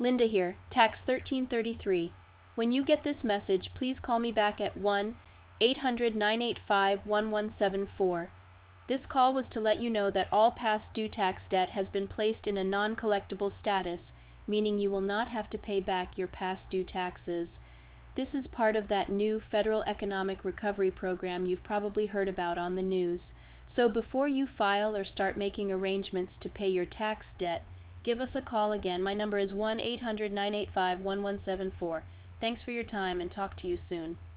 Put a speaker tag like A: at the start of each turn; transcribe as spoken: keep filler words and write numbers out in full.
A: Linda here, Tax thirteen thirty-three. When you get this message, please call me back at one eight hundred nine eight five one one seven four. This call was to let you know that all past due tax debt has been placed in a non-collectible status, meaning you will not have to pay back your past due taxes. This is part of that new Federal Economic Recovery Program you've probably heard about on the news. So before you file or start making arrangements to pay your tax debt, give us a call again. My number is one eight hundred nine eight five one one seven four. Thanks for your time and talk to you soon.